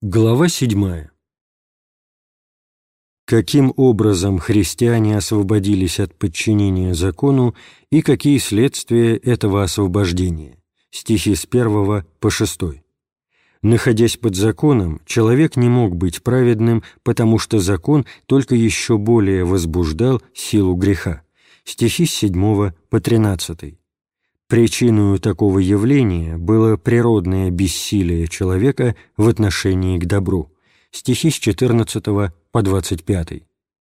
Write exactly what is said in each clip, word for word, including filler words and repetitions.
Глава седьмая. Каким образом христиане освободились от подчинения закону и какие следствия этого освобождения? Стихи с первого по шестой. Находясь под законом, человек не мог быть праведным, потому что закон только еще более возбуждал силу греха. Стихи с седьмого по тринадцатый. Причиной такого явления было природное бессилие человека в отношении к добру. Стихи с четырнадцатого по двадцать пятый.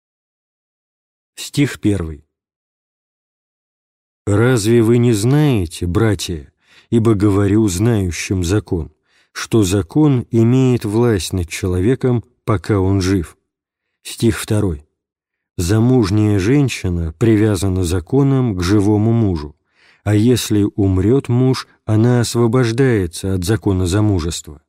Стих первый. «Разве вы не знаете, братья, ибо говорю знающим закон, что закон имеет власть над человеком, пока он жив?» Стих второй. «Замужняя женщина привязана законом к живому мужу, а если умрет муж, она освобождается от закона замужества».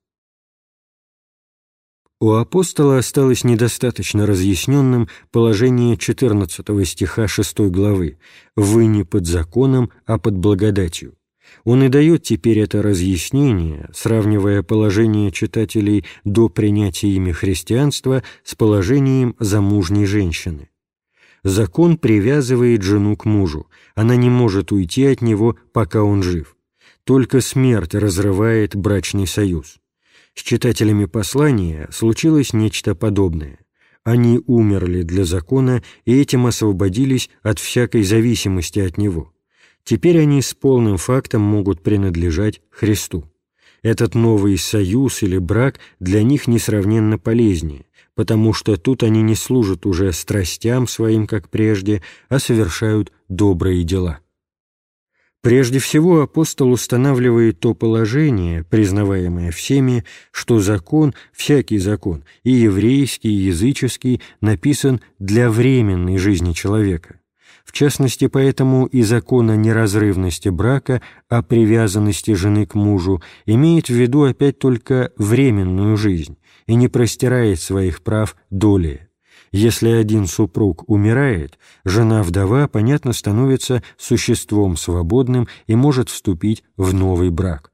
У апостола осталось недостаточно разъясненным положение четырнадцатого стиха шестой главы «Вы не под законом, а под благодатью». Он и дает теперь это разъяснение, сравнивая положение читателей до принятия ими христианства с положением замужней женщины. Закон привязывает жену к мужу, она не может уйти от него, пока он жив. Только смерть разрывает брачный союз. С читателями послания случилось нечто подобное. Они умерли для закона и этим освободились от всякой зависимости от него. Теперь они с полным фактом могут принадлежать Христу. Этот новый союз или брак для них несравненно полезнее, потому что тут они не служат уже страстям своим, как прежде, а совершают добрые дела. Прежде всего апостол устанавливает то положение, признаваемое всеми, что закон, всякий закон, и еврейский, и языческий, написан для временной жизни человека. В частности, поэтому и закон о неразрывности брака, о привязанности жены к мужу имеет в виду опять только временную жизнь и не простирает своих прав долее. Если один супруг умирает, жена-вдова, понятно, становится существом свободным и может вступить в новый брак.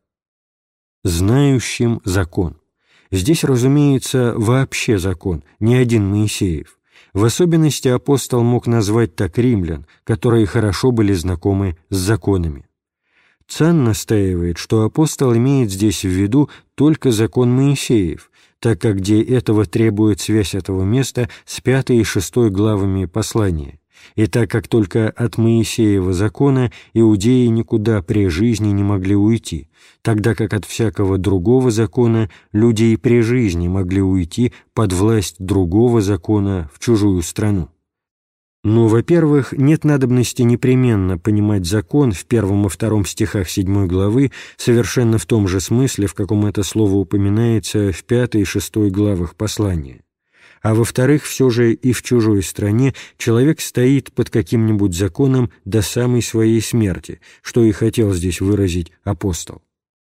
Знающим закон. Здесь, разумеется, вообще закон, не один Моисеев. В особенности апостол мог назвать так римлян, которые хорошо были знакомы с законами. Цан настаивает, что апостол имеет здесь в виду только закон Моисеев, так как где этого требует связь этого места с пятой и шестой главами послания, и так как только от Моисеева закона иудеи никуда при жизни не могли уйти, тогда как от всякого другого закона люди и при жизни могли уйти под власть другого закона в чужую страну. Но, во-первых, нет надобности непременно понимать закон в первом и втором стихах седьмой главы совершенно в том же смысле, в каком это слово упоминается в пятой и шестой главах послания. А во-вторых, все же и в чужой стране человек стоит под каким-нибудь законом до самой своей смерти, что и хотел здесь выразить апостол.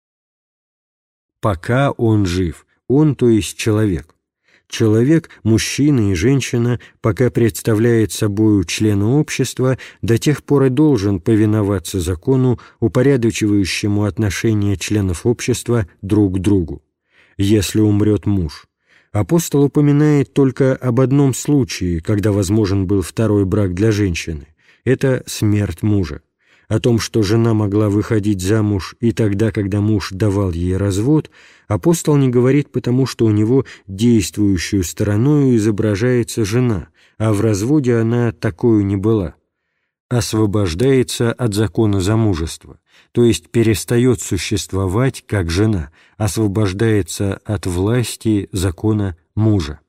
Пока он жив, он, то есть человек. Человек, мужчина и женщина, пока представляет собою члена общества, до тех пор и должен повиноваться закону, упорядочивающему отношения членов общества друг к другу. Если умрет муж. Апостол упоминает только об одном случае, когда возможен был второй брак для женщины. Это смерть мужа. О том, что жена могла выходить замуж и тогда, когда муж давал ей развод, апостол не говорит, потому что у него действующую стороною изображается жена, а в разводе она такою не была. Освобождается от закона замужества, то есть перестает существовать как жена, освобождается от власти закона мужа.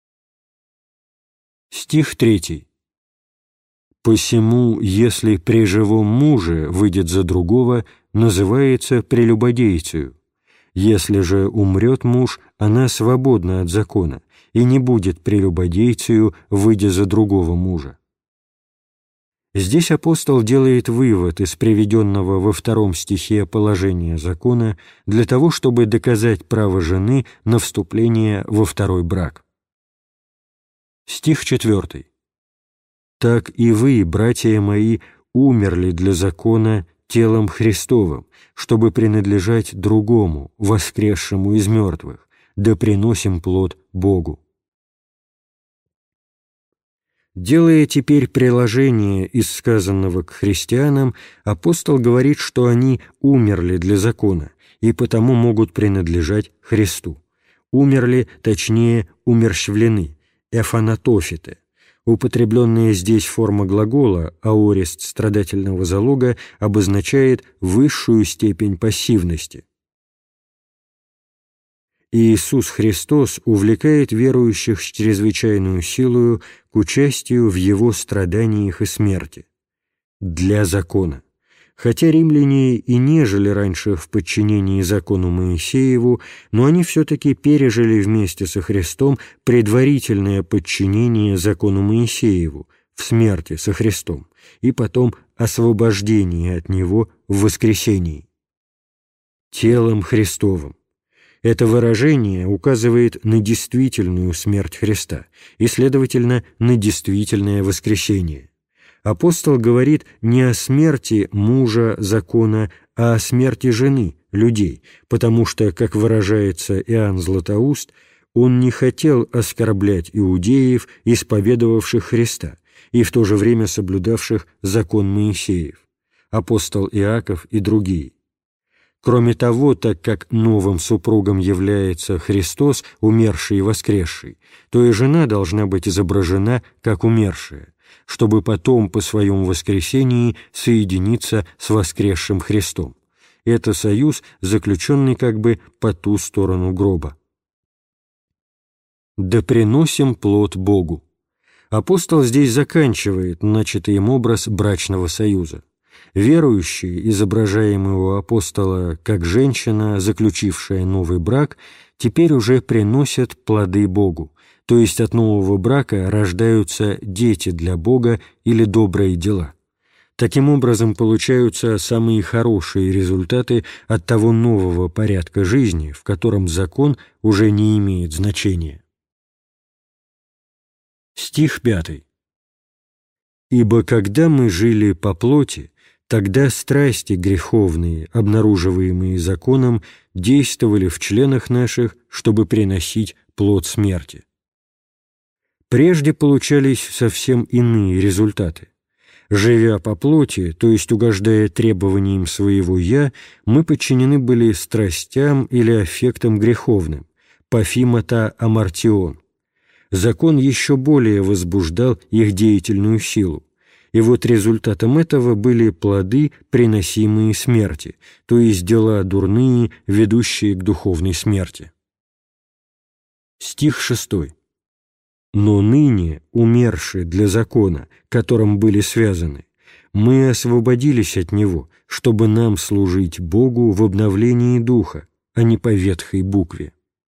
Стих третий. «Посему, если при живом муже выйдет за другого, называется прелюбодейцею. Если же умрет муж, она свободна от закона и не будет прелюбодейцею, выйдя за другого мужа». Здесь апостол делает вывод из приведенного во втором стихе положения закона для того, чтобы доказать право жены на вступление во второй брак. Стих четвертый. «Так и вы, братья мои, умерли для закона телом Христовым, чтобы принадлежать другому, воскресшему из мертвых, да приносим плод Богу». Делая теперь приложение из сказанного к христианам, апостол говорит, что они умерли для закона и потому могут принадлежать Христу. Умерли, точнее, умерщвлены, эфанатофиты. Употребленная здесь форма глагола «аорест» страдательного залога обозначает высшую степень пассивности. Иисус Христос увлекает верующих с чрезвычайную силою к участию в Его страданиях и смерти. Для закона. Хотя римляне и не жили раньше в подчинении закону Моисееву, но они все-таки пережили вместе со Христом предварительное подчинение закону Моисееву в смерти со Христом и потом освобождение от него в воскресении. Телом Христовым. Это выражение указывает на действительную смерть Христа и, следовательно, на действительное воскресение. Апостол говорит не о смерти мужа закона, а о смерти жены, людей, потому что, как выражается Иоанн Златоуст, он не хотел оскорблять иудеев, исповедовавших Христа, и в то же время соблюдавших закон Моисеев, апостол Иаков и другие. Кроме того, так как новым супругом является Христос, умерший и воскресший, то и жена должна быть изображена как умершая, чтобы потом по своем воскресении соединиться с воскресшим Христом. Это союз, заключенный как бы по ту сторону гроба. «Да приносим плод Богу». Апостол здесь заканчивает начатый им образ брачного союза. Верующие, изображаемые у апостола как женщина, заключившая новый брак, теперь уже приносят плоды Богу, то есть от нового брака рождаются дети для Бога или добрые дела. Таким образом, получаются самые хорошие результаты от того нового порядка жизни, в котором закон уже не имеет значения. Стих пятый. «Ибо когда мы жили по плоти, тогда страсти греховные, обнаруживаемые законом, действовали в членах наших, чтобы приносить плод смерти». Прежде получались совсем иные результаты. Живя по плоти, то есть угождая требованиям своего «я», мы подчинены были страстям или аффектам греховным, пафимата амартион. Закон еще более возбуждал их деятельную силу. И вот результатом этого были плоды, приносимые смерти, то есть дела дурные, ведущие к духовной смерти. Стих шестой. «Но ныне, умершие для закона, которым были связаны, мы освободились от него, чтобы нам служить Богу в обновлении духа, а не по ветхой букве».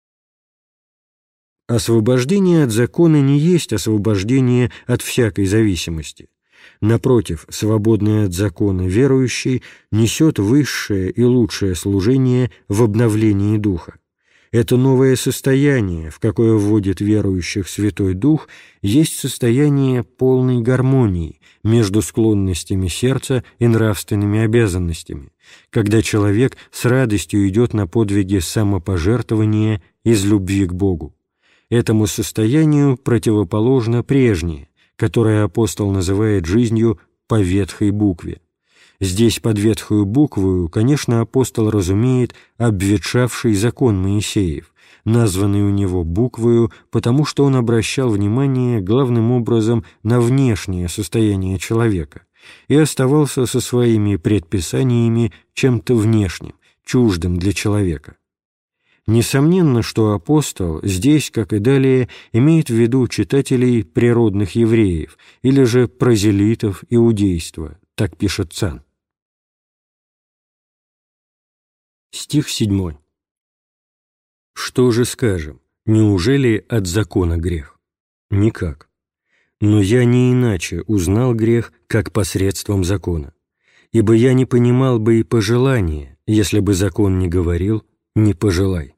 Освобождение от закона не есть освобождение от всякой зависимости. Напротив, свободный от закона верующий несет высшее и лучшее служение в обновлении духа. Это новое состояние, в какое вводит верующих Святой Дух, есть состояние полной гармонии между склонностями сердца и нравственными обязанностями, когда человек с радостью идет на подвиги самопожертвования из любви к Богу. Этому состоянию противоположно прежнее, которое апостол называет жизнью по ветхой букве. Здесь под ветхую букву, конечно, апостол разумеет обветшавший закон Моисеев, названный у него буквою, потому что он обращал внимание главным образом на внешнее состояние человека и оставался со своими предписаниями чем-то внешним, чуждым для человека. Несомненно, что апостол здесь, как и далее, имеет в виду читателей природных евреев или же прозелитов иудейства, так пишет Цан. Стих седьмой. «Что же скажем? Неужели от закона грех? Никак. Но я не иначе узнал грех, как посредством закона. Ибо я не понимал бы и пожелания, если бы закон не говорил «не пожелай».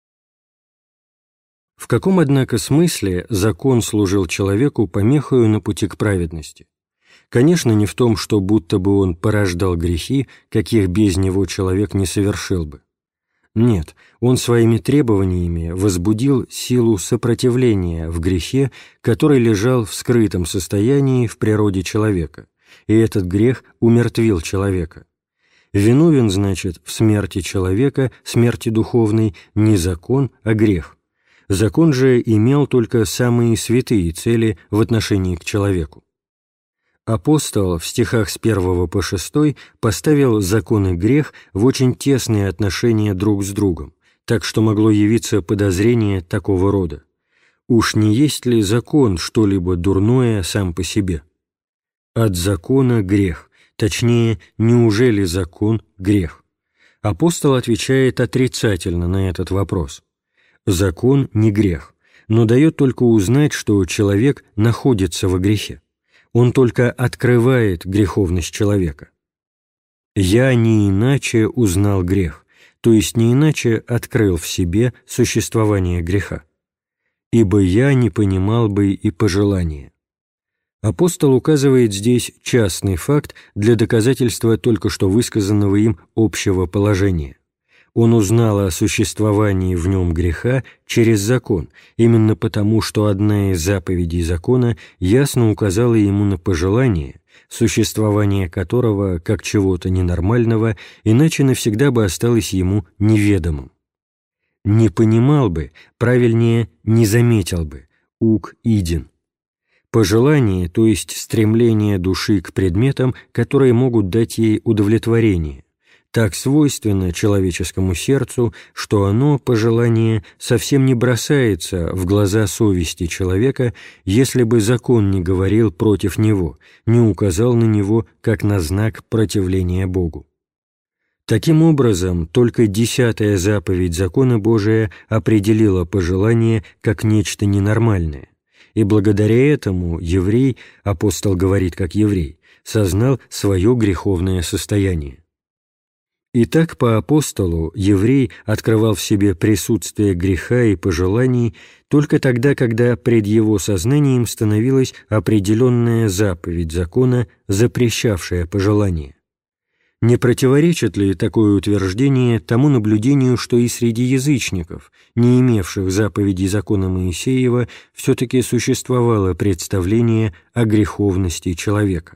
В каком, однако, смысле закон служил человеку помехою на пути к праведности? Конечно, не в том, что будто бы он порождал грехи, каких без него человек не совершил бы. Нет, он своими требованиями возбудил силу сопротивления в грехе, который лежал в скрытом состоянии в природе человека, и этот грех умертвил человека. Виновен, значит, в смерти человека, смерти духовной, не закон, а грех. Закон же имел только самые святые цели в отношении к человеку. Апостол в стихах с первого по шестой поставил закон и грех в очень тесные отношения друг с другом, так что могло явиться подозрение такого рода: уж не есть ли закон что-либо дурное сам по себе? От закона грех, точнее, неужели закон грех? Апостол отвечает отрицательно на этот вопрос. Закон не грех, но дает только узнать, что человек находится во грехе. Он только открывает греховность человека. «Я не иначе узнал грех», то есть не иначе открыл в себе существование греха. «Ибо я не понимал бы и пожелания». Апостол указывает здесь частный факт для доказательства только что высказанного им общего положения. Он узнал о существовании в нем греха через закон, именно потому, что одна из заповедей закона ясно указала ему на пожелание, существование которого, как чего-то ненормального, иначе навсегда бы осталось ему неведомым. Не понимал бы, правильнее, не заметил бы, ук иден. Пожелание, то есть стремление души к предметам, которые могут дать ей удовлетворение, так свойственно человеческому сердцу, что оно, пожелание, совсем не бросается в глаза совести человека, если бы закон не говорил против него, не указал на него как на знак противления Богу. Таким образом, только десятая заповедь закона Божия определила пожелание как нечто ненормальное, и благодаря этому еврей, апостол говорит как еврей, сознал свое греховное состояние. Итак, по апостолу еврей открывал в себе присутствие греха и пожеланий только тогда, когда пред его сознанием становилась определенная заповедь закона, запрещавшая пожелание. Не противоречит ли такое утверждение тому наблюдению, что и среди язычников, не имевших заповедей закона Моисеева, все-таки существовало представление о греховности человека?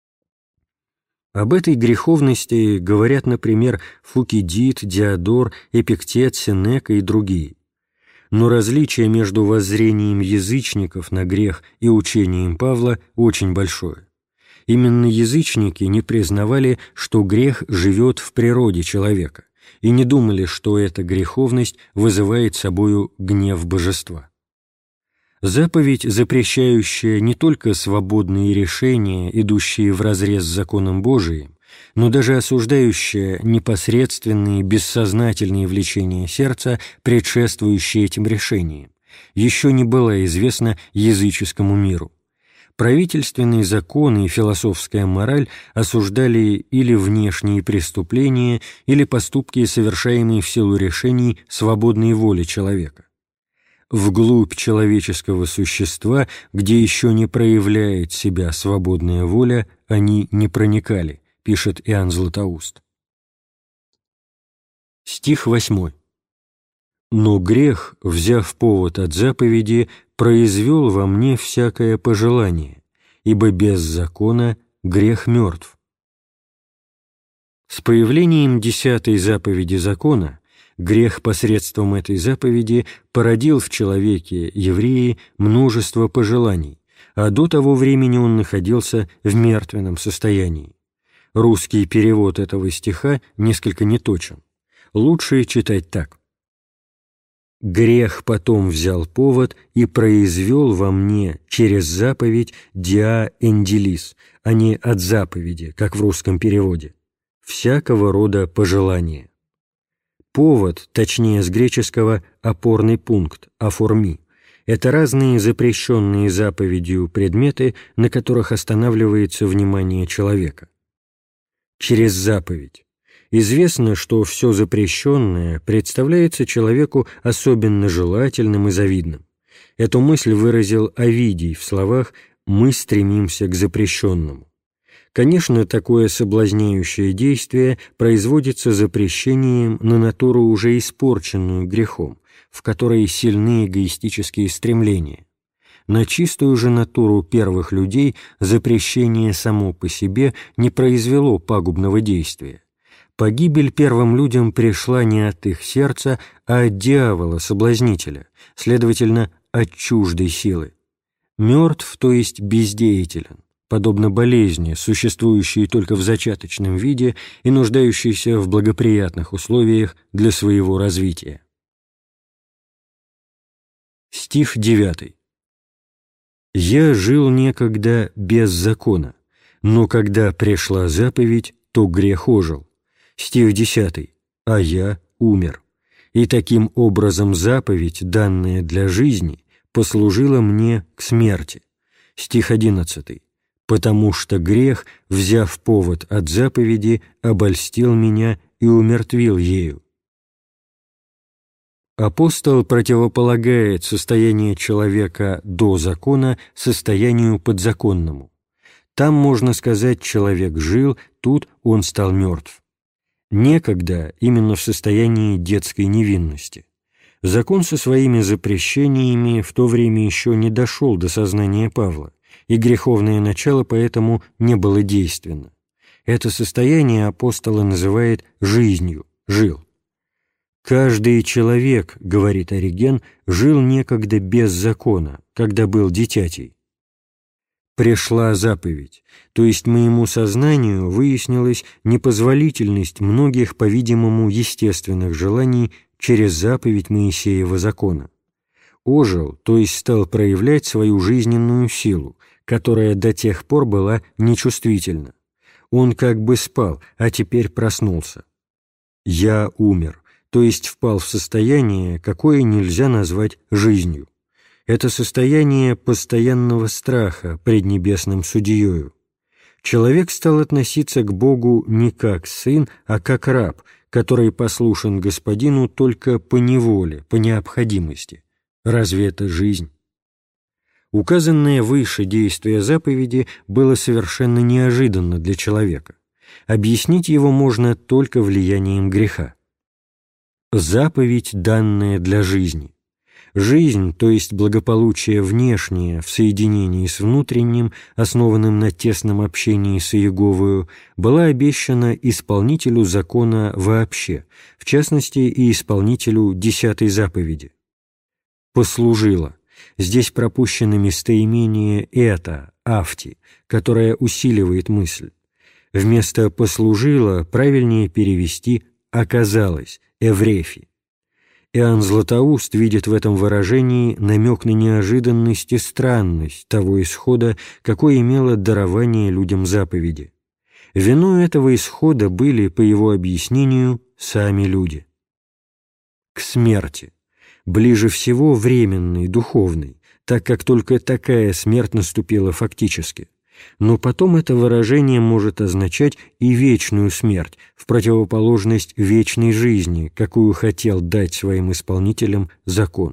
Об этой греховности говорят, например, Фукидид, Диодор, Эпиктет, Сенека и другие. Но различие между воззрением язычников на грех и учением Павла очень большое. Именно язычники не признавали, что грех живет в природе человека, и не думали, что эта греховность вызывает собою гнев божества. Заповедь, запрещающая не только свободные решения, идущие вразрез с законом Божиим, но даже осуждающая непосредственные бессознательные влечения сердца, предшествующие этим решениям, еще не была известна языческому миру. Правительственные законы и философская мораль осуждали или внешние преступления, или поступки, совершаемые в силу решений свободной воли человека. Вглубь человеческого существа, где еще не проявляет себя свободная воля, они не проникали, пишет Иоанн Златоуст. Стих восьмой. «Но грех, взяв повод от заповеди, произвел во мне всякое пожелание, ибо без закона грех мертв». С появлением десятой заповеди закона грех посредством этой заповеди породил в человеке, евреи, множество пожеланий, а до того времени он находился в мертвенном состоянии. Русский перевод этого стиха несколько неточен. Лучше читать так. «Грех потом взял повод и произвел во мне через заповедь диа энделис, а не от заповеди, как в русском переводе, всякого рода пожелания». Повод, точнее с греческого «опорный пункт», «аформи», это разные запрещенные заповедью предметы, на которых останавливается внимание человека. Через заповедь. Известно, что все запрещенное представляется человеку особенно желательным и завидным. Эту мысль выразил Овидий в словах «мы стремимся к запрещенному». Конечно, такое соблазняющее действие производится запрещением на натуру, уже испорченную грехом, в которой сильны эгоистические стремления. На чистую же натуру первых людей запрещение само по себе не произвело пагубного действия. Погибель первым людям пришла не от их сердца, а от дьявола-соблазнителя, следовательно, от чуждой силы. Мертв, то есть бездеятелен, подобно болезни, существующей только в зачаточном виде и нуждающейся в благоприятных условиях для своего развития. Стих девятый. «Я жил некогда без закона, но когда пришла заповедь, то грех ожил». Стих десятый. «А я умер, и таким образом заповедь, данная для жизни, послужила мне к смерти». Стих одиннадцатый. «Потому что грех, взяв повод от заповеди, обольстил меня и умертвил ею». Апостол противополагает состояние человека до закона состоянию подзаконному. Там, можно сказать, человек жил, тут он стал мертв. Некогда именно в состоянии детской невинности. Закон со своими запрещениями в то время еще не дошел до сознания Павла, и греховное начало поэтому не было действенно. Это состояние апостол называет «жизнью», «жил». «Каждый человек, — говорит Ориген, — жил некогда без закона, когда был дитятей. Пришла заповедь, то есть моему сознанию выяснилась непозволительность многих, по-видимому, естественных желаний через заповедь Моисеева закона. Ожил, то есть стал проявлять свою жизненную силу, которая до тех пор была нечувствительна. Он как бы спал, а теперь проснулся. Я умер, то есть впал в состояние, какое нельзя назвать жизнью. Это состояние постоянного страха пред небесным судьею. Человек стал относиться к Богу не как сын, а как раб, который послушен господину только по неволе, по необходимости. Разве это жизнь? Указанное выше действие заповеди было совершенно неожиданно для человека. Объяснить его можно только влиянием греха. Заповедь, данная для жизни. Жизнь, то есть благополучие внешнее в соединении с внутренним, основанным на тесном общении с Иеговою, была обещана исполнителю закона вообще, в частности и исполнителю десятой заповеди. «Послужила». Здесь пропущено местоимение «это», «авти», которое усиливает мысль. Вместо «послужила» правильнее перевести «оказалось», «эврефи». Иоанн Златоуст видит в этом выражении намек на неожиданность и странность того исхода, какой имело дарование людям заповеди. Виной этого исхода были, по его объяснению, сами люди. К смерти. Ближе всего временной, духовной, так как только такая смерть наступила фактически. Но потом это выражение может означать и вечную смерть, в противоположность вечной жизни, какую хотел дать своим исполнителям закон.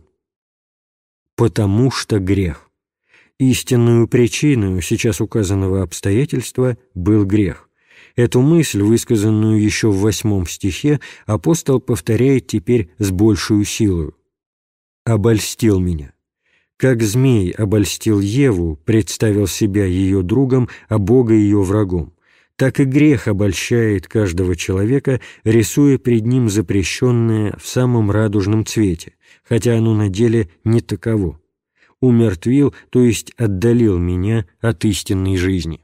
Потому что грех. Истинную причиной сейчас указанного обстоятельства был грех. Эту мысль, высказанную еще в восьмом стихе, апостол повторяет теперь с большей силой. «Обольстил меня». Как змей обольстил Еву, представил себя ее другом, а Бога ее врагом, так и грех обольщает каждого человека, рисуя пред ним запрещенное в самом радужном цвете, хотя оно на деле не таково. Умертвил, то есть отдалил меня от истинной жизни.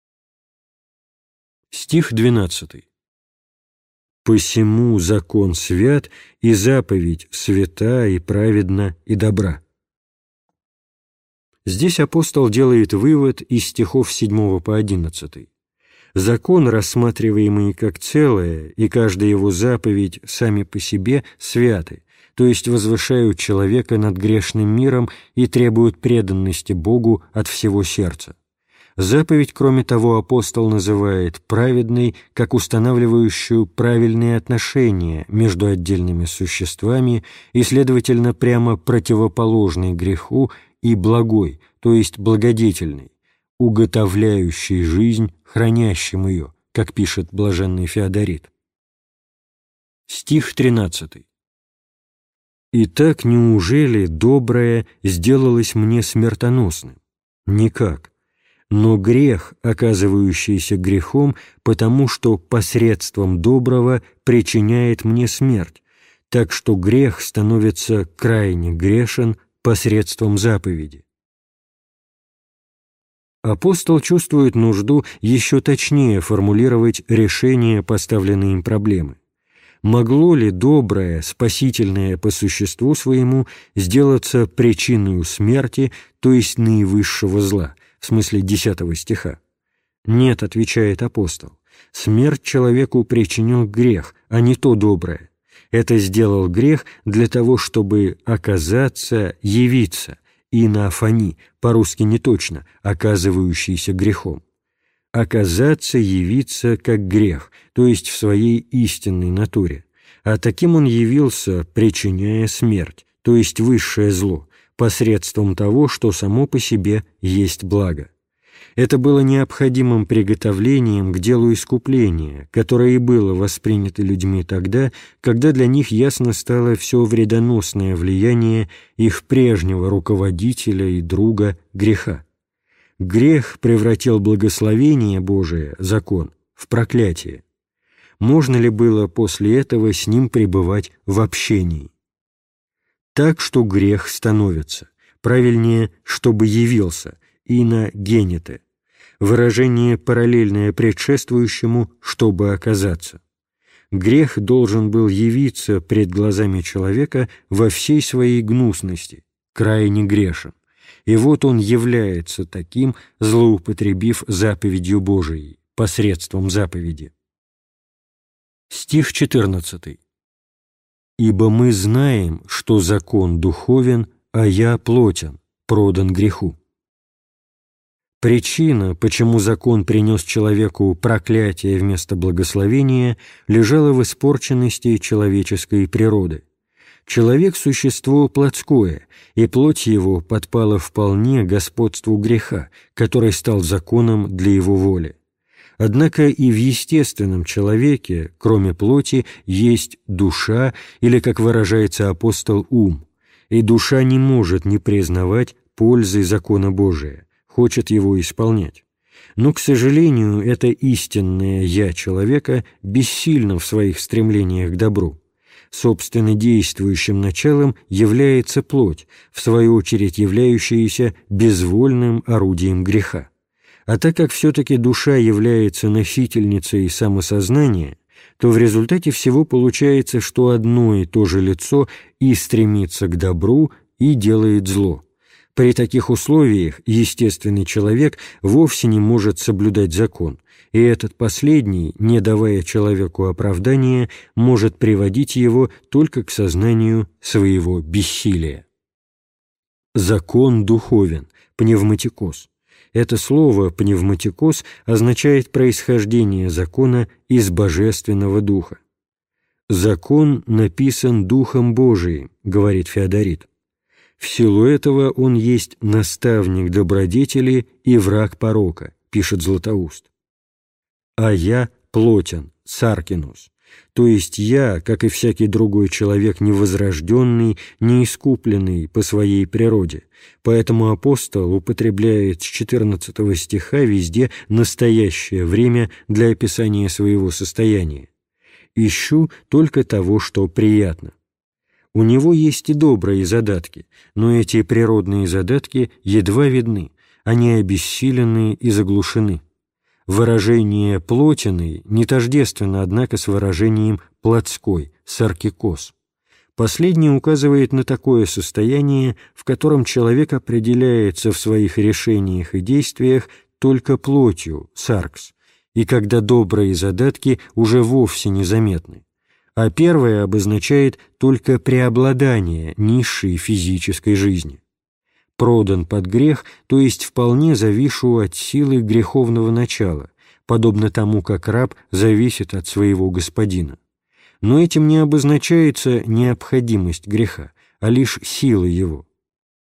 Стих двенадцатый. «Посему закон свят, и заповедь свята, и праведна, и добра». Здесь апостол делает вывод из стихов с седьмого по одиннадцатый. Закон, рассматриваемый как целое, и каждая его заповедь сами по себе святы, то есть возвышают человека над грешным миром и требуют преданности Богу от всего сердца. Заповедь, кроме того, апостол называет праведной, как устанавливающую правильные отношения между отдельными существами и, следовательно, прямо противоположной греху, и благой, то есть благодетельной, уготовляющий жизнь хранящим ее, как пишет блаженный Феодорит. Стих тринадцатый. «Итак, неужели доброе сделалось мне смертоносным? Никак. Но грех, оказывающийся грехом, потому что посредством доброго причиняет мне смерть, так что грех становится крайне грешен посредством заповеди». Апостол чувствует нужду еще точнее формулировать решение поставленной им проблемы. Могло ли доброе, спасительное по существу своему сделаться причиной смерти, то есть наивысшего зла, в смысле десятого стиха? Нет, отвечает апостол, смерть человеку причинил грех, а не то доброе. Это сделал грех для того, чтобы оказаться, явиться, и на афони, по-русски не точно, оказывающийся грехом. Оказаться, явиться как грех, то есть в своей истинной натуре. А таким он явился, причиняя смерть, то есть высшее зло, посредством того, что само по себе есть благо. Это было необходимым приготовлением к делу искупления, которое и было воспринято людьми тогда, когда для них ясно стало все вредоносное влияние их прежнего руководителя и друга греха. Грех превратил благословение Божие, закон, в проклятие. Можно ли было после этого с ним пребывать в общении? Так что грех становится, правильнее, чтобы явился, ино генете, выражение параллельное предшествующему, чтобы оказаться. Грех должен был явиться пред глазами человека во всей своей гнусности, крайне грешен. И вот он является таким, злоупотребив заповедью Божией, посредством заповеди. Стих четырнадцатый. «Ибо мы знаем, что закон духовен, а я плотен, продан греху». Причина, почему закон принес человеку проклятие вместо благословения, лежала в испорченности человеческой природы. Человек – существо плотское, и плоть его подпала вполне господству греха, который стал законом для его воли. Однако и в естественном человеке, кроме плоти, есть душа, или, как выражается апостол, ум, и душа не может не признавать пользы закона Божия, хочет его исполнять. Но, к сожалению, это истинное «я» человека бессильно в своих стремлениях к добру. Собственно действующим началом является плоть, в свою очередь являющаяся безвольным орудием греха. А так как все-таки душа является носительницей самосознания, то в результате всего получается, что одно и то же лицо и стремится к добру, и делает зло. При таких условиях естественный человек вовсе не может соблюдать закон, и этот последний, не давая человеку оправдания, может приводить его только к сознанию своего бессилия. Закон духовен, пневматикос. Это слово «пневматикос» означает происхождение закона из Божественного Духа. «Закон написан Духом Божиим», — говорит Феодорит. В силу этого он есть наставник добродетели и враг порока, пишет Златоуст. А я плотен, саркинус, то есть я, как и всякий другой человек, невозрожденный, неискупленный по своей природе, поэтому апостол употребляет с четырнадцатого стиха везде настоящее время для описания своего состояния. «Ищу только того, что приятно». У него есть и добрые задатки, но эти природные задатки едва видны, они обессилены и заглушены. Выражение «плотиный» не тождественно, однако, с выражением «плотской», «саркикос». Последнее указывает на такое состояние, в котором человек определяется в своих решениях и действиях только плотью, «саркс», и когда добрые задатки уже вовсе незаметны. А первое обозначает только преобладание низшей физической жизни. Продан под грех, то есть вполне завишу от силы греховного начала, подобно тому, как раб зависит от своего господина. Но этим не обозначается необходимость греха, а лишь сила его.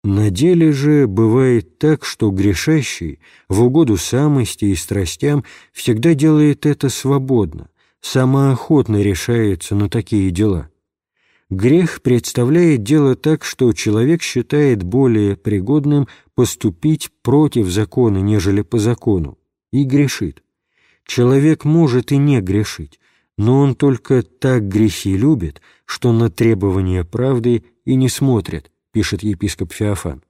На деле же бывает так, что грешащий в угоду самости и страстям всегда делает это свободно, самоохотно решается на такие дела. Грех представляет дело так, что человек считает более пригодным поступить против закона, нежели по закону, и грешит. Человек может и не грешить, но он только так грехи любит, что на требования правды и не смотрит, пишет епископ Феофан.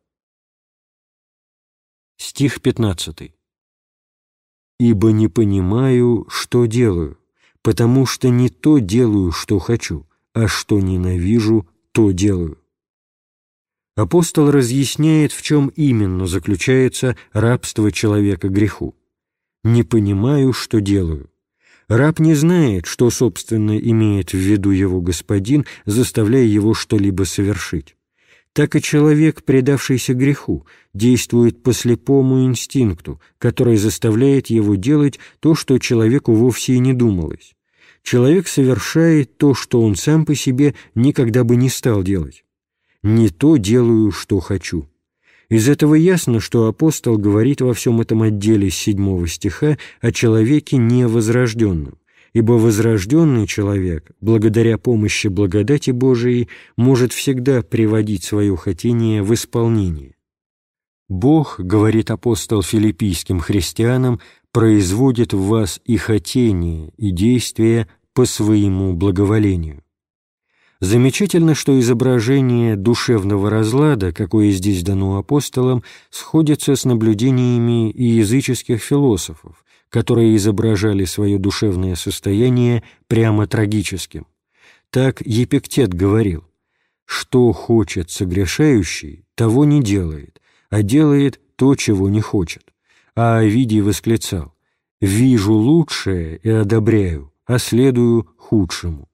Стих пятнадцатый. «Ибо не понимаю, что делаю, потому что не то делаю, что хочу, а что ненавижу, то делаю». Апостол разъясняет, в чем именно заключается рабство человека греху. «Не понимаю, что делаю». Раб не знает, что, собственно, имеет в виду его господин, заставляя его что-либо совершить. Так и человек, предавшийся греху, действует по слепому инстинкту, который заставляет его делать то, что человеку вовсе и не думалось. Человек совершает то, что он сам по себе никогда бы не стал делать. «Не то делаю, что хочу». Из этого ясно, что апостол говорит во всем этом отделе с седьмого стиха о человеке невозрожденном, ибо возрожденный человек, благодаря помощи благодати Божией, может всегда приводить свое хотение в исполнение. «Бог, — говорит апостол филиппийским христианам, — производит в вас и хотение, и действия по своему благоволению». Замечательно, что изображение душевного разлада, какое здесь дано апостолам, сходится с наблюдениями и языческих философов, которые изображали свое душевное состояние прямо трагическим. Так Епиктет говорил: «Что хочет согрешающий, того не делает, а делает то, чего не хочет». А Овидий восклицал: «Вижу лучшее и одобряю, а следую худшему».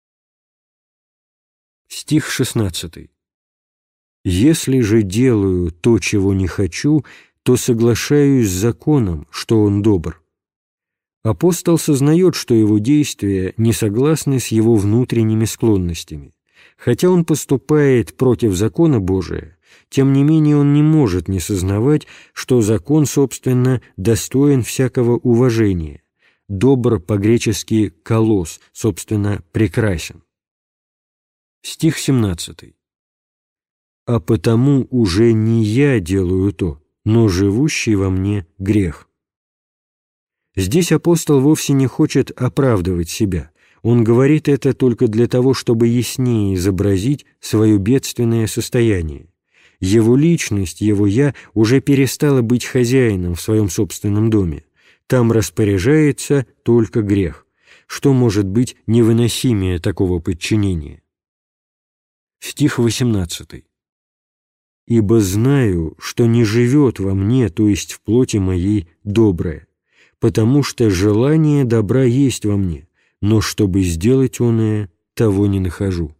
Стих шестнадцатый. «Если же делаю то, чего не хочу, то соглашаюсь с законом, что он добр». Апостол сознает, что его действия не согласны с его внутренними склонностями. Хотя он поступает против закона Божия, тем не менее он не может не сознавать, что закон, собственно, достоин всякого уважения. Добр по-гречески «колос», собственно, прекрасен. Стих семнадцатый. «А потому уже не я делаю то, но живущий во мне грех». Здесь апостол вовсе не хочет оправдывать себя. Он говорит это только для того, чтобы яснее изобразить свое бедственное состояние. Его личность, его «я» уже перестала быть хозяином в своем собственном доме. Там распоряжается только грех. Что может быть невыносимее такого подчинения? Стих восемнадцатый. «Ибо знаю, что не живет во мне, то есть в плоти моей, доброе, потому что желание добра есть во мне, но чтобы сделать оное, того не нахожу».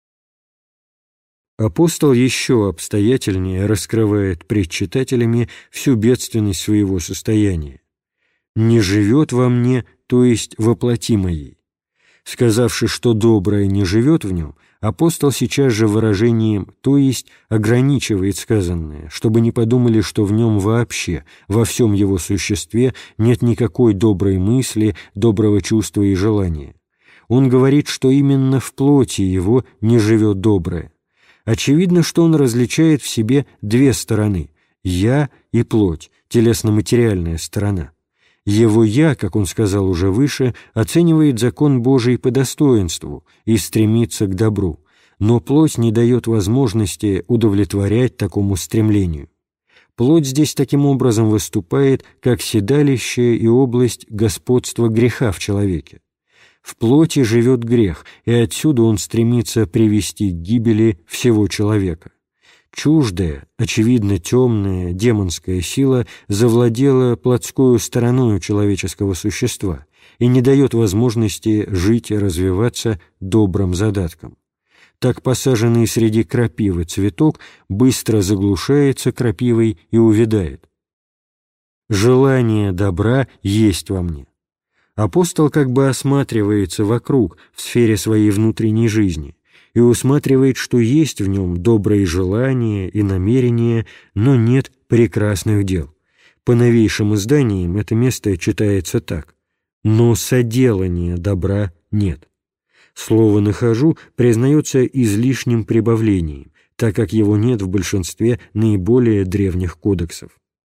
Апостол еще обстоятельнее раскрывает пред читателями всю бедственность своего состояния. «Не живет во мне, то есть во плоти моей». Сказавши, что доброе не живет в нем, апостол сейчас же выражением «то есть» ограничивает сказанное, чтобы не подумали, что в нем вообще, во всем его существе нет никакой доброй мысли, доброго чувства и желания. Он говорит, что именно в плоти его не живет доброе. Очевидно, что он различает в себе две стороны – «я» и плоть, телесно-материальная сторона. Его «я», как он сказал уже выше, оценивает закон Божий по достоинству и стремится к добру, но плоть не дает возможности удовлетворять такому стремлению. Плоть здесь таким образом выступает как седалище и область господства греха в человеке. В плоти живет грех, и отсюда он стремится привести к гибели всего человека. Чуждая, очевидно темная, демонская сила завладела плотскою стороною человеческого существа и не дает возможности жить и развиваться добрым задатком. Так посаженный среди крапивы цветок быстро заглушается крапивой и увядает. «Желание добра есть во мне». Апостол как бы осматривается вокруг в сфере своей внутренней жизни и усматривает, что есть в нем добрые желания и намерения, но нет прекрасных дел. По новейшим изданиям это место читается так: «но соделания добра нет». Слово «нахожу» признается излишним прибавлением, так как его нет в большинстве наиболее древних кодексов.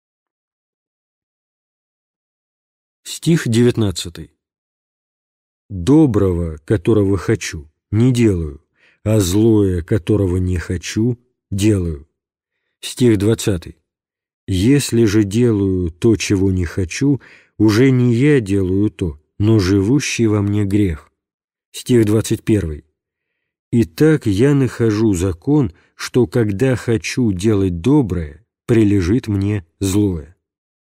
Стих девятнадцатый. «Доброго, которого хочу, не делаю, а злое, которого не хочу, делаю». Стих двадцатый. «Если же делаю то, чего не хочу, уже не я делаю то, но живущий во мне грех». Стих двадцать первый. «Итак я нахожу закон, что когда хочу делать доброе, прилежит мне злое».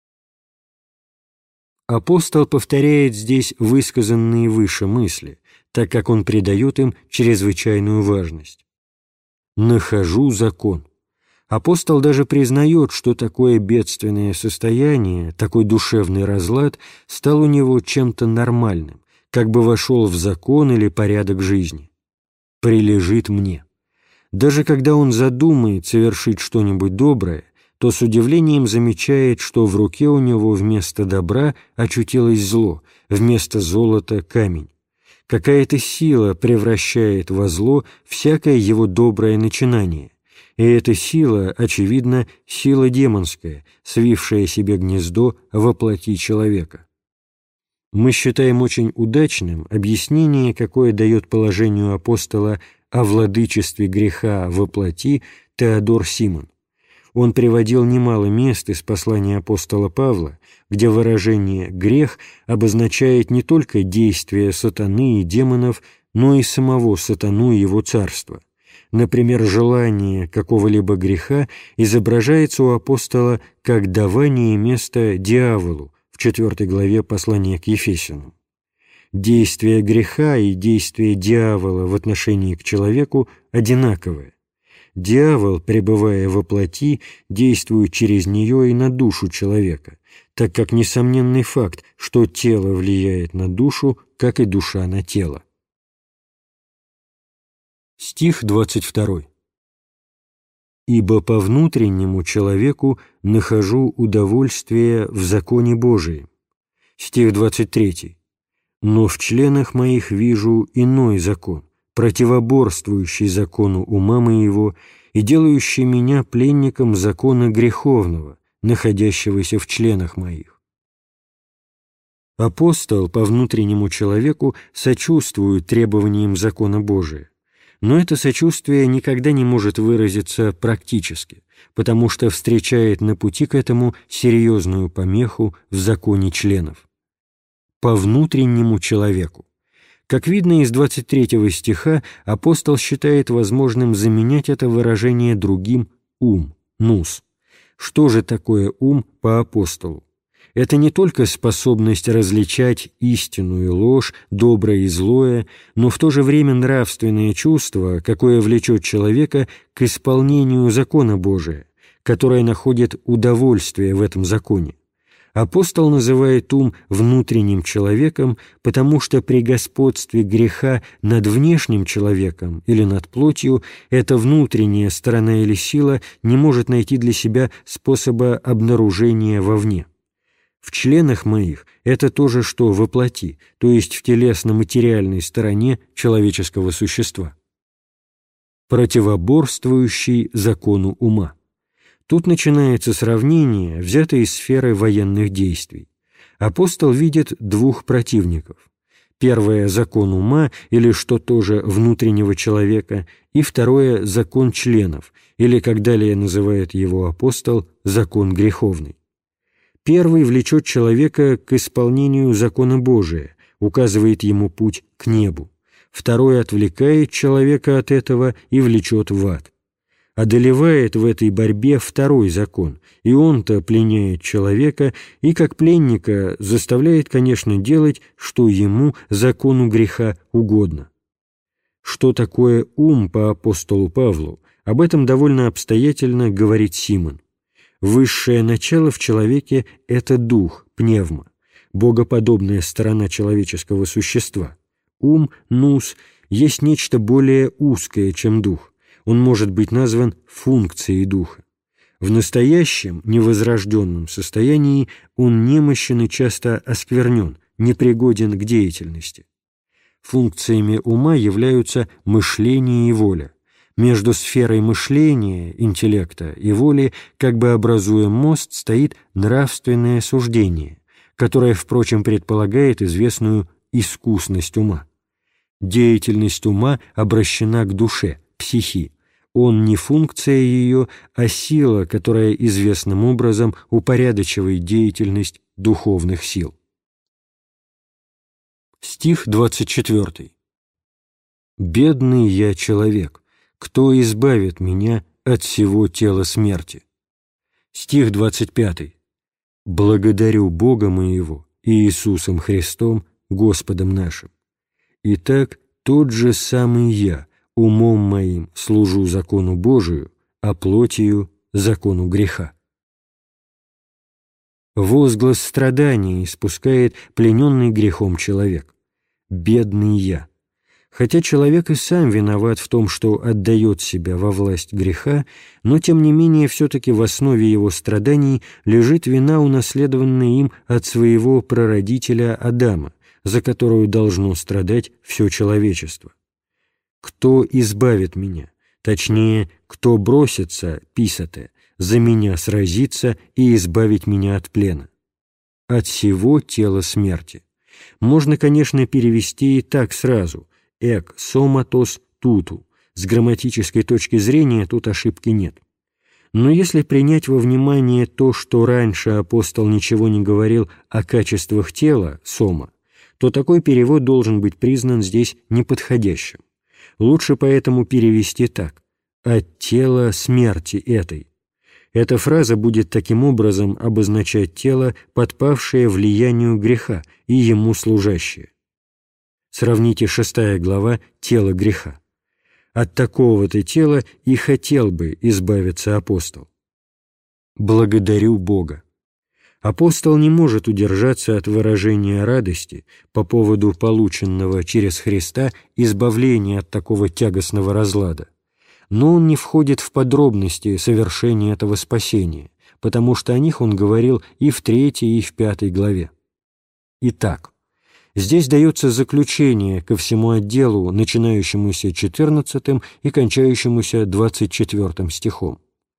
Апостол повторяет здесь высказанные выше мысли, так как он придает им чрезвычайную важность. «Нахожу закон». Апостол даже признает, что такое бедственное состояние, такой душевный разлад стал у него чем-то нормальным, как бы вошел в закон или порядок жизни. «Прилежит мне». Даже когда он задумает совершить что-нибудь доброе, то с удивлением замечает, что в руке у него вместо добра очутилось зло, вместо золота — камень. Какая-то сила превращает во зло всякое его доброе начинание, и эта сила, очевидно, сила демонская, свившая себе гнездо во плоти человека. Мы считаем очень удачным объяснение, какое дает положению апостола о владычестве греха во плоти Теодор Симон. Он приводил немало мест из послания апостола Павла, где выражение «грех» обозначает не только действия сатаны и демонов, но и самого сатану и его царства. Например, желание какого-либо греха изображается у апостола как давание места дьяволу в четвёртой главе послания к Ефесянам. Действие греха и действие дьявола в отношении к человеку одинаковое. Дьявол, пребывая во плоти, действует через нее и на душу человека, так как несомненный факт, что тело влияет на душу, как и душа на тело. Стих двадцать второй. «Ибо по внутреннему человеку нахожу удовольствие в законе Божием». Стих двадцать третий. «Но в членах моих вижу иной закон, противоборствующий закону ума моего и делающий меня пленником закона греховного, находящегося в членах моих». Апостол по внутреннему человеку сочувствует требованиям закона Божия, но это сочувствие никогда не может выразиться практически, потому что встречает на пути к этому серьезную помеху в законе членов. По внутреннему человеку. Как видно из двадцать третьего стиха, апостол считает возможным заменять это выражение другим «ум», «нус». Что же такое ум по апостолу? Это не только способность различать истину и ложь, доброе и злое, но в то же время нравственное чувство, какое влечет человека к исполнению закона Божия, которое находит удовольствие в этом законе. Апостол называет ум внутренним человеком, потому что при господстве греха над внешним человеком или над плотью эта внутренняя сторона или сила не может найти для себя способа обнаружения вовне. В членах моих это то же, что во плоти, то есть в телесно-материальной стороне человеческого существа. Противоборствующий закону ума. Тут начинается сравнение, взятое из сферы военных действий. Апостол видит двух противников. Первое – закон ума, или что тоже внутреннего человека, и второе – закон членов, или, как далее называет его апостол, закон греховный. Первый влечет человека к исполнению закона Божия, указывает ему путь к небу. Второй отвлекает человека от этого и влечет в ад. Одолевает в этой борьбе второй закон, и он-то пленяет человека и, как пленника, заставляет, конечно, делать, что ему, закону греха, угодно. Что такое ум по апостолу Павлу, об этом довольно обстоятельно говорит Симон. Высшее начало в человеке – это дух, пневма, богоподобная сторона человеческого существа. Ум, нус, есть нечто более узкое, чем дух. Он может быть назван функцией духа. В настоящем, невозрожденном состоянии он немощен и часто осквернен, непригоден к деятельности. Функциями ума являются мышление и воля. Между сферой мышления, интеллекта и воли, как бы образуя мост, стоит нравственное суждение, которое, впрочем, предполагает известную искусность ума. Деятельность ума обращена к душе, психи. Он не функция ее, а сила, которая известным образом упорядочивает деятельность духовных сил. Стих двадцать четвёртый. «Бедный я человек, кто избавит меня от всего тела смерти?» Стих двадцать пятый. «Благодарю Бога моего и Иисусом Христом, Господом нашим. Итак, тот же самый я, умом моим служу закону Божию, а плотью — закону греха». Возглас страдания испускает плененный грехом человек. «Бедный я». Хотя человек и сам виноват в том, что отдает себя во власть греха, но тем не менее все-таки в основе его страданий лежит вина, унаследованная им от своего прародителя Адама, за которую должно страдать все человечество. «Кто избавит меня?» Точнее, кто бросится, писате, за меня сразиться и избавить меня от плена? От всего тела смерти. Можно, конечно, перевести и так сразу «эк соматос туту». С грамматической точки зрения тут ошибки нет. Но если принять во внимание то, что раньше апостол ничего не говорил о качествах тела, сома, то такой перевод должен быть признан здесь неподходящим. Лучше поэтому перевести так: «от тела смерти этой». Эта фраза будет таким образом обозначать тело, подпавшее влиянию греха и ему служащее. Сравните шестая глава «Тело греха». От такого-то тела и хотел бы избавиться апостол. «Благодарю Бога». Апостол не может удержаться от выражения радости по поводу полученного через Христа избавления от такого тягостного разлада, но он не входит в подробности совершения этого спасения, потому что о них он говорил и в третьей, и в пятой главе. Итак, здесь дается заключение ко всему отделу, начинающемуся четырнадцатым и кончающемуся двадцать четвёртым стихом.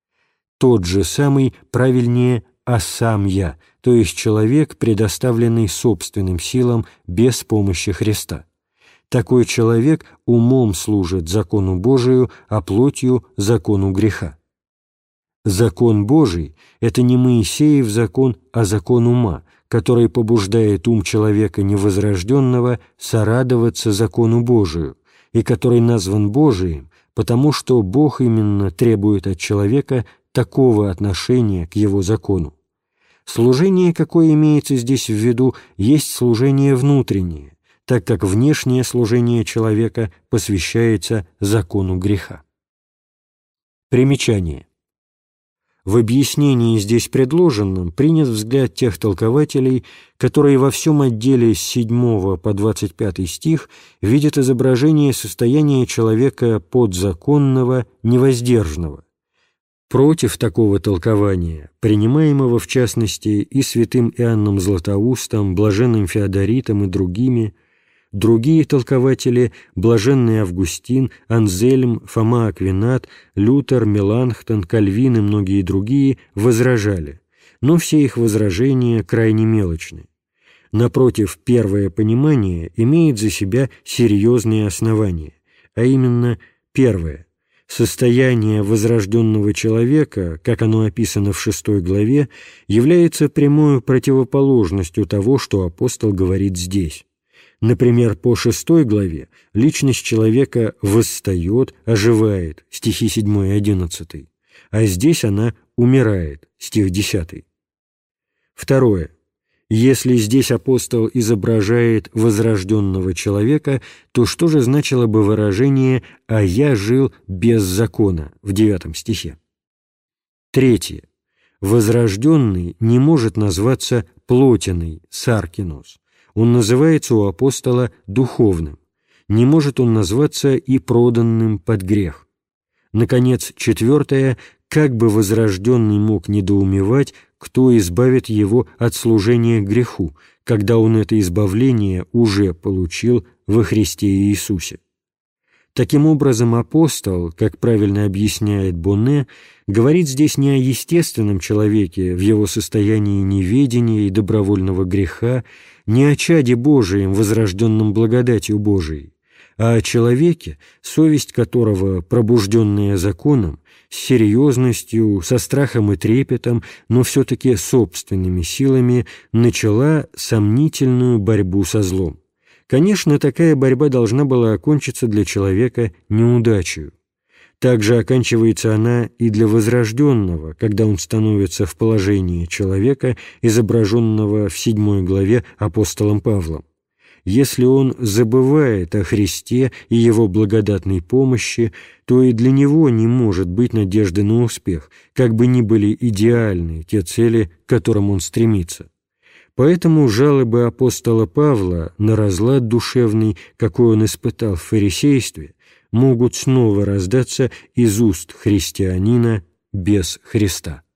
Тот же самый, правильнее, «а сам я», то есть человек, предоставленный собственным силам без помощи Христа. Такой человек умом служит закону Божию, а плотью — закону греха. Закон Божий — это не Моисеев закон, а закон ума, который побуждает ум человека невозрожденного сорадоваться закону Божию, и который назван Божиим, потому что Бог именно требует от человека такого отношения к его закону. Служение, какое имеется здесь в виду, есть служение внутреннее, так как внешнее служение человека посвящается закону греха. Примечание. В объяснении здесь предложенном принят взгляд тех толкователей, которые во всем отделе с седьмого по двадцать пятый стих видят изображение состояния человека подзаконного, невоздержанного. Против такого толкования, принимаемого в частности и святым Иоанном Златоустом, блаженным Феодоритом и другими, другие толкователи, блаженный Августин, Анзельм, Фома Аквинат, Лютер, Меланхтон, Кальвин и многие другие возражали, но все их возражения крайне мелочны. Напротив, первое понимание имеет за себя серьезные основания, а именно, первое, состояние возрожденного человека, как оно описано в шестой главе, является прямой противоположностью того, что апостол говорит здесь. Например, по шестой главе личность человека восстает, оживает, стихи седьмой и одиннадцатый, а здесь она умирает, стих десятый. Второе. Если здесь апостол изображает возрожденного человека, то что же значило бы выражение «а я жил без закона» в девятом стихе? Третье. Возрожденный не может назваться плотиной, саркинос. Он называется у апостола духовным. не может он назваться и проданным под грех. Наконец, четвертое, как бы возрожденный мог недоумевать, кто избавит его от служения греху, когда он это избавление уже получил во Христе Иисусе. Таким образом, апостол, как правильно объясняет Бонне, говорит здесь не о естественном человеке в его состоянии неведения и добровольного греха, не о чаде Божием, возрожденном благодатью Божией, а о человеке, совесть которого, пробужденная законом, с серьезностью, со страхом и трепетом, но все-таки собственными силами, начала сомнительную борьбу со злом. Конечно, такая борьба должна была окончиться для человека неудачей. Также оканчивается она и для возрожденного, когда он становится в положении человека, изображенного в седьмой главе апостолом Павлом. Если он забывает о Христе и Его благодатной помощи, то и для него не может быть надежды на успех, как бы ни были идеальны те цели, к которым он стремится. Поэтому жалобы апостола Павла на разлад душевный, какой он испытал в фарисействе, могут снова раздаться из уст христианина без Христа.